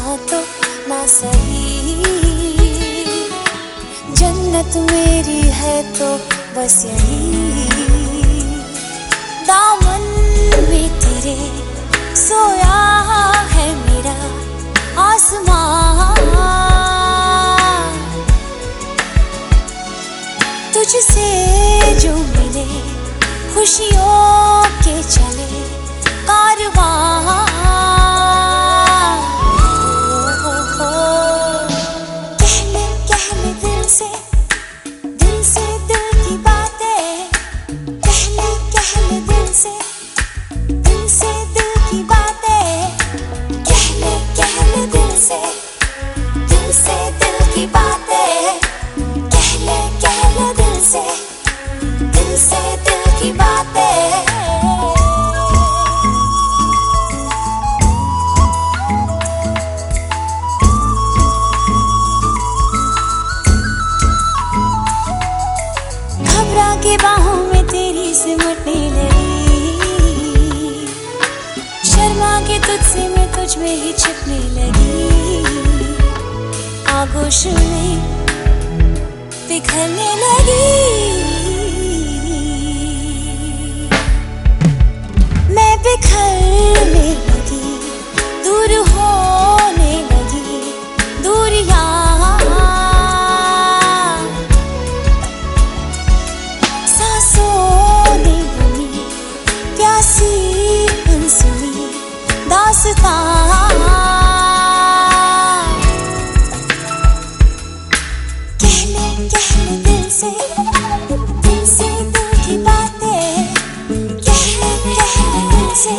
जहाँ तो ना सही, जन्नत मेरी है तो बस यही। दामन में तेरे सोया है मेरा आसमां, तुझसे जो मिले खुशियों के चले कारवां। कह ले दिल से दिल की बातें, कह ले दिल से दिल की बातें, कह ले दिल से दिल की बातें, कह ले दिल से दिल की बातें। घबरा के बाहों में तेरी सिमटने लगी, शर्मा के तुझसे मैं तुझ में ही छिपने लगी, आगोश में बिखरने लगी। मैं बिखरने लगी, दूर होने लगी दूरियां, सांसों ने बुनी प्यासी अनसुनी दास्तां। कह ले दिल से दिल की बातें, कह ले दिल से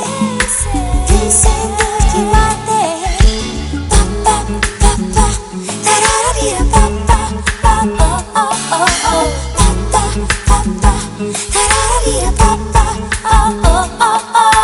दिल की बातें। पापा पापा तरारा पापा पापा ओ ओ ओ, पापा पापा तरारा पापा ओ ओ ओ ओ।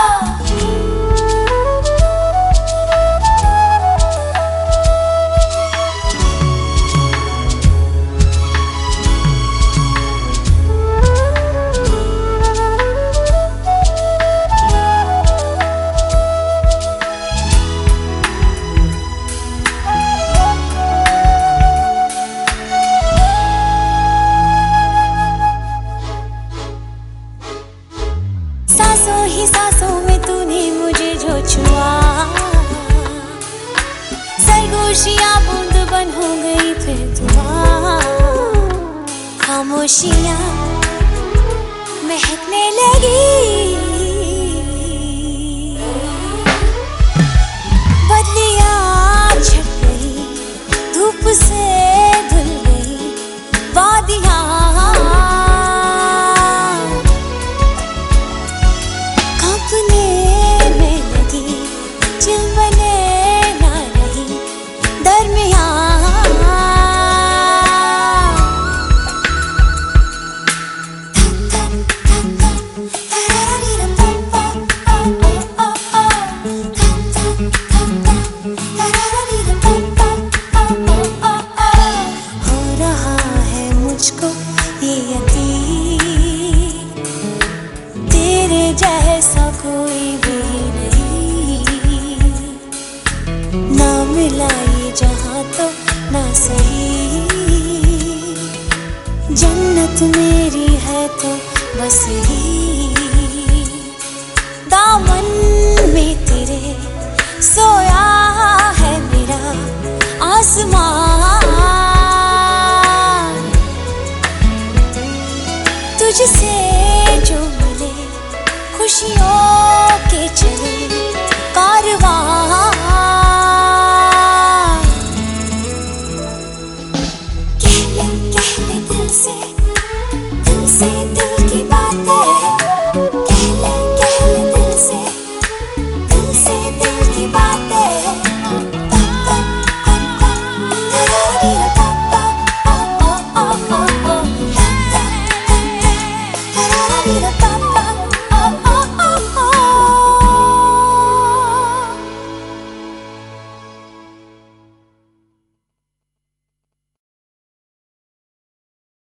सांसों में तूने मुझे जो छुआ, सरगोशियां बूंद बन हो गई फिर दुआ, खामोशियां महकने लगी, बदलियां छट गई धूप से धुल गई वादियां, जैसा कोई भी नहीं, ना मिला ये जहाँ तो ना सही, जन्नत मेरी है तो बस यही। दामन में तेरे सोया है मेरा आसमां, तुझसे जो मिले खुशियों के चले कारवां। कह ले दिल से दिल की बातें, कह ले दिल से दिल की बातें। पापा पापा तरारा पापा ओ ओ ओ ओ, पापा पापा तरारा।